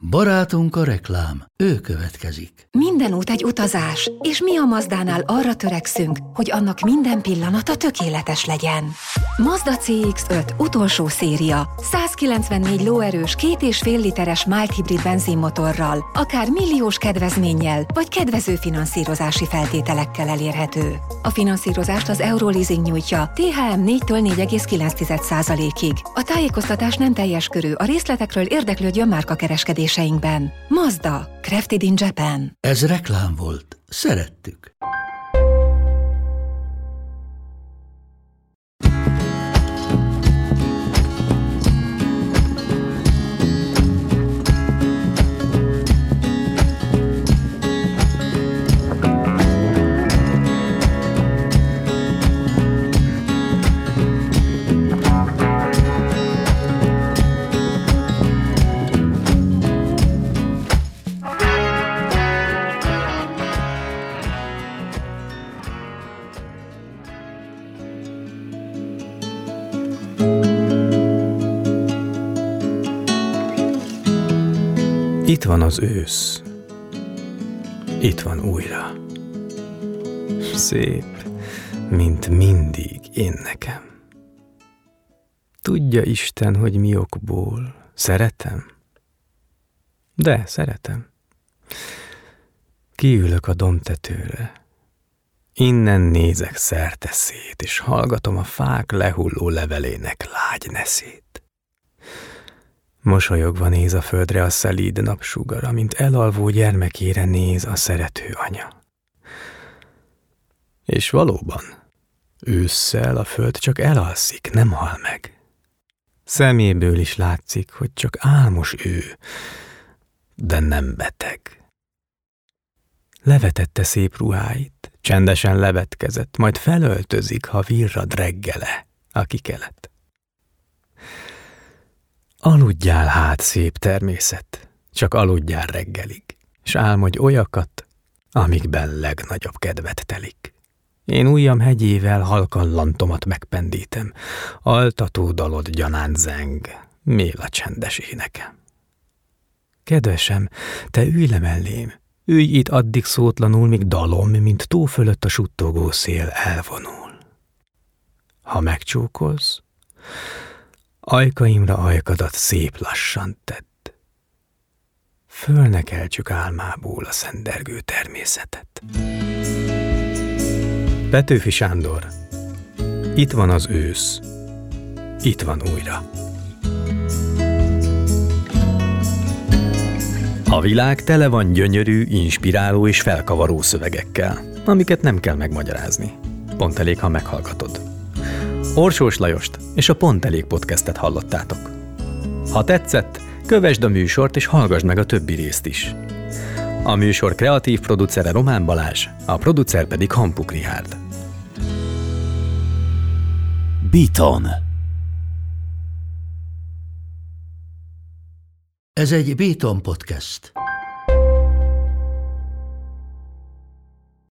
Barátunk a reklám, ő következik. Minden út egy utazás, és mi a Mazdánál arra törekszünk, hogy annak minden pillanata tökéletes legyen. Mazda CX-5 utolsó széria, 194 lóerős 2,5 literes mild hibrid benzinmotorral, akár milliós kedvezménnyel, vagy kedvező finanszírozási feltételekkel elérhető. A finanszírozást az Euroleasing nyújtja, THM 4-től 4,9%-ig. A tájékoztatás nem teljes körű, a részletekről érdeklődjön márkakereskedéseinkben. Mazda, crafted in Japan. Ez reklám volt. Szerettük. Itt van az ősz. Itt van újra. Szép, mint mindig én nekem. Tudja Isten, hogy mi okból. Szeretem? De szeretem. Kiülök a dombtetőre. Innen nézek szerte szét, és hallgatom a fák lehulló levelének lágy neszét. Mosolyogva néz a földre a szelíd napsugara, mint elalvó gyermekére néz a szerető anya. És valóban, ősszel a föld csak elalszik, nem hal meg. Szeméből is látszik, hogy csak álmos ő, de nem beteg. Levetette szép ruháit, csendesen levetkezett, majd felöltözik, ha virrad reggele, aki kelet. Aludjál hát, szép természet, csak aludjál reggelig, s álmodj olyakat, amikben legnagyobb kedvet telik. Én ujjam hegyével halkan lantomat megpendítem, altató dalod gyanánt zeng, mél a csendes énekem. Kedvesem, te ülj le mellém, ülj itt addig szótlanul, míg dalom, mint tó fölött a suttogó szél elvonul. Ha megcsókolsz, ajkaimra ajkadat szép lassan tedd. Fölnekeltsük álmából a szendergő természetet. Petőfi Sándor. Itt van az ősz. Itt van újra. A világ tele van gyönyörű, inspiráló és felkavaró szövegekkel, amiket nem kell megmagyarázni. Pont elég, ha meghallgatod. Orsós Lajost és a Pont Elég podcastet hallottátok. Ha tetszett, kövesd a műsort és hallgasd meg a többi részt is. A műsor kreatív producere Román Balázs, a producer pedig Hampuk Richárd. Beaton. Ez egy Beaton podcast.